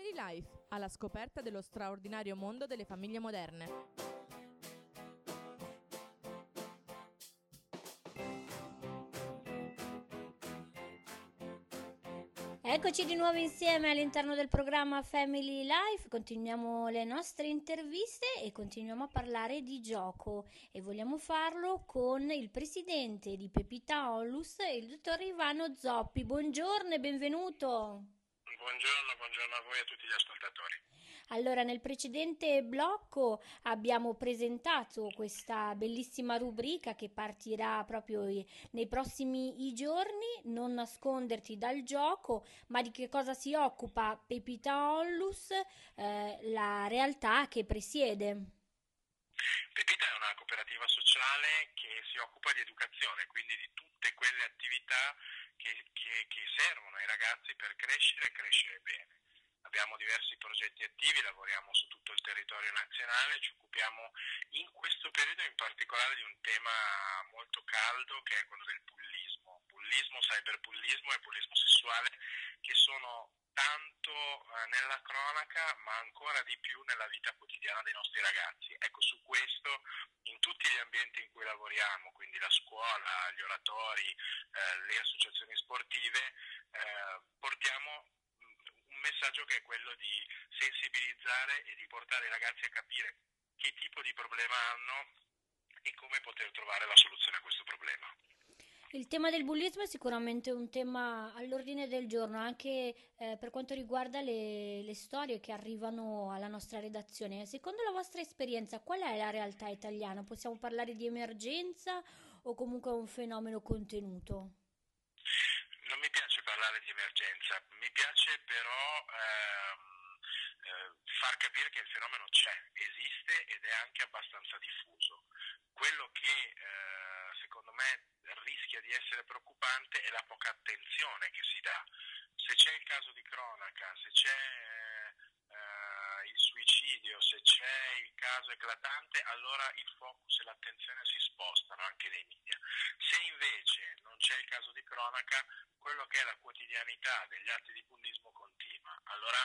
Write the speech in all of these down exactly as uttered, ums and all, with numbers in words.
Family Life, alla scoperta dello straordinario mondo delle famiglie moderne. Eccoci di nuovo insieme all'interno del programma Family Life, continuiamo le nostre interviste e continuiamo a parlare di gioco e vogliamo farlo con il presidente di Pepita Onlus, il dottor Ivano Zoppi. Buongiorno e benvenuto. Buongiorno, buongiorno a voi e a tutti gli ascoltatori. Allora, nel precedente blocco abbiamo presentato questa bellissima rubrica che partirà proprio nei prossimi giorni, non nasconderti dal gioco, ma di che cosa si occupa Pepita Onlus, eh, la realtà che presiede. Pepita è una cooperativa sociale che si occupa di educazione, quindi di tutte quelle attività che, che, che servono ai ragazzi per crescere e crescere bene. Abbiamo diversi progetti attivi, lavoriamo su tutto il territorio nazionale, ci occupiamo in questo periodo in particolare di un tema molto caldo che è quello del bullismo. Bullismo, cyberbullismo e bullismo sessuale che sono tanto eh, nella cronaca ma ancora di più nella vita quotidiana dei nostri ragazzi. Ecco, su questo in tutti gli ambienti in cui lavoriamo, quindi la scuola, gli oratori, eh, le associazioni sportive, eh, portiamo un messaggio che è quello di sensibilizzare e di portare i ragazzi a capire che tipo di problema hanno e come poter trovare la soluzione a questo problema. Il tema del bullismo è sicuramente un tema all'ordine del giorno, anche eh, per quanto riguarda le, le storie che arrivano alla nostra redazione. Secondo la vostra esperienza, qual è la realtà italiana? Possiamo parlare di emergenza o comunque un fenomeno contenuto? Non mi piace parlare di emergenza, mi piace però ehm, eh, far capire che il fenomeno c'è, esiste ed è anche abbastanza diffuso. Quello che eh, secondo me rischia di essere preoccupante è la poca attenzione che si dà. Se c'è il caso di cronaca, se c'è eh, il suicidio, se c'è il caso eclatante, allora il focus e l'attenzione si spostano anche nei media. Se invece non c'è il caso di cronaca, quello che è la quotidianità degli atti di bullismo continua. Allora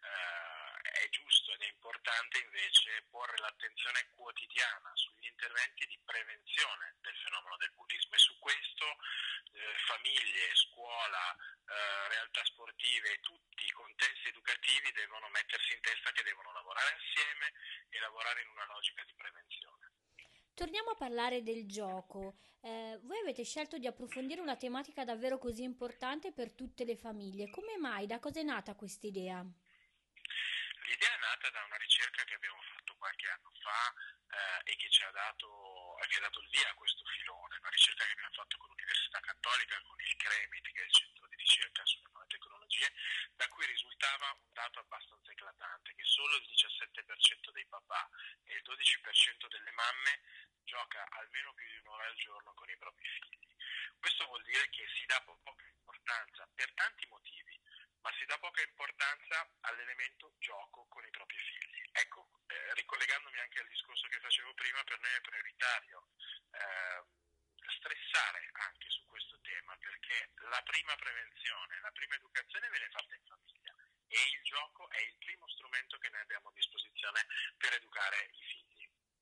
eh, è giusto ed è importante invece porre l'attenzione quotidiana sugli interventi di prevenzione del fenomeno del bullismo e su questo eh, famiglie, scuola, eh, realtà sportive e tutti i contesti educativi devono mettersi in testa che devono lavorare assieme e lavorare in una logica di prevenzione. Torniamo a parlare del gioco. Eh, voi avete scelto di approfondire una tematica davvero così importante per tutte le famiglie. Come mai? Da cosa è nata questa idea? L'idea è nata da una ricerca che abbiamo fatto qualche anno fa eh, e che ci ha dato, che ha dato il via a questo filone, una ricerca che abbiamo fatto con l'Università Cattolica, con il CREMIT, che è il centro di ricerca sulle nuove tecnologie, da cui risultava un dato abbastanza eclatante, che solo il diciassette per cento dei papà e il dodici per cento delle mamme gioca almeno più di un'ora al giorno con i propri figli. Questo vuol dire che si dà poca importanza per tanti motivi, ma si dà poca importanza all'elemento gioco con i propri figli. Ecco, eh, ricollegandomi anche al discorso che facevo prima, per noi è prioritario eh, stressare anche su questo tema, perché la prima prevenzione, la prima educazione viene fatta in famiglia e il gioco è il primo strumento che noi abbiamo a disposizione per educare i figli.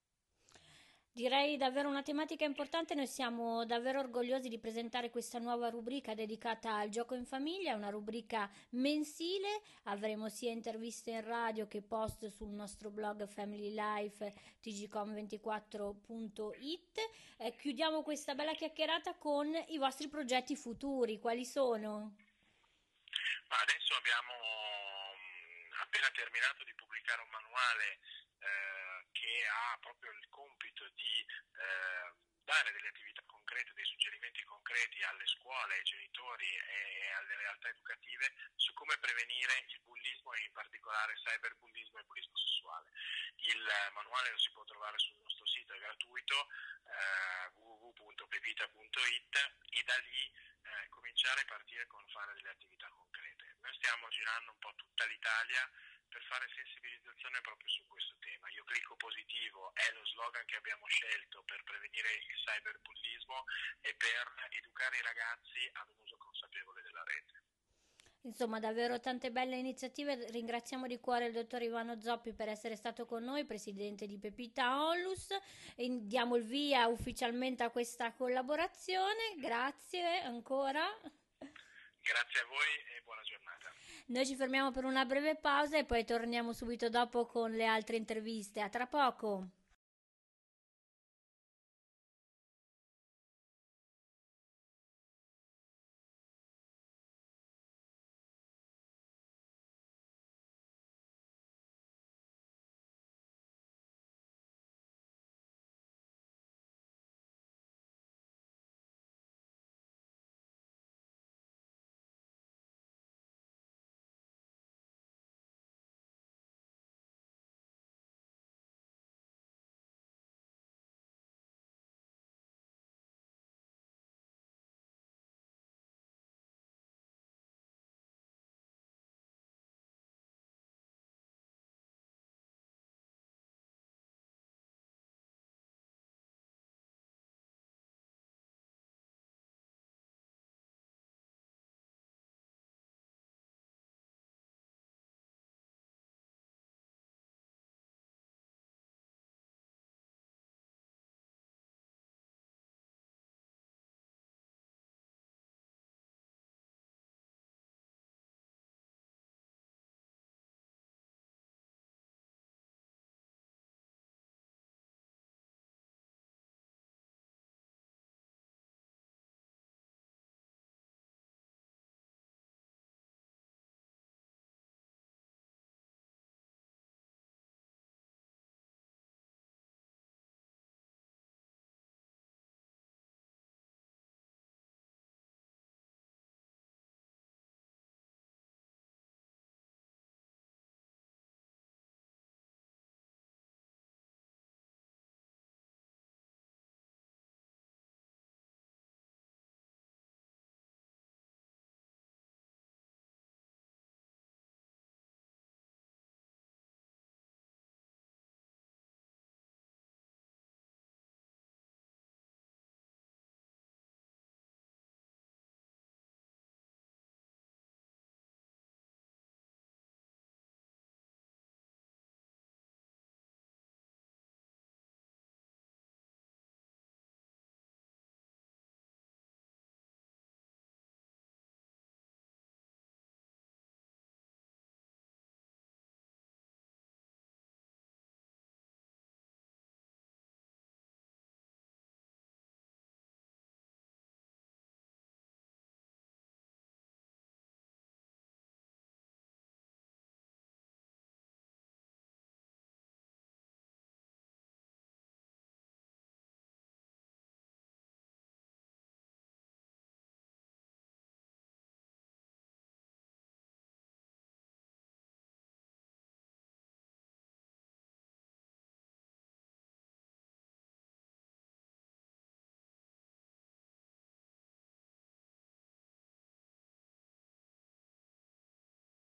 Direi davvero una tematica importante, noi siamo davvero orgogliosi di presentare questa nuova rubrica dedicata al gioco in famiglia, una rubrica mensile, avremo sia interviste in radio che post sul nostro blog Family Life t g com ventiquattro punto it. Eh, chiudiamo questa bella chiacchierata con i vostri progetti futuri, quali sono? Ma adesso abbiamo appena terminato di pubblicare un manuale eh, che ha proprio il compito di eh, dare delle attività concrete, dei suggerimenti concreti alle scuole, ai genitori e alle realtà educative su come prevenire il bullismo e in particolare cyberbullismo e bullismo sessuale. Il manuale lo si può trovare sul nostro sito, è gratuito, eh, w w w punto pepita punto it, e da lì eh, cominciare a partire con fare delle attività concrete. Noi stiamo girando un po' tutta l'Italia per fare sensibilizzazione proprio su questo tema. Io clicco positivo è lo slogan che abbiamo scelto per prevenire il cyberbullismo e per educare i ragazzi ad un uso consapevole della rete. Insomma, davvero tante belle iniziative. Ringraziamo di cuore il dottor Ivano Zoppi per essere stato con noi, presidente di Pepita Onlus, e diamo il via ufficialmente a questa collaborazione. Grazie ancora. Grazie a voi e buona giornata. Noi ci fermiamo per una breve pausa e poi torniamo subito dopo con le altre interviste. A tra poco.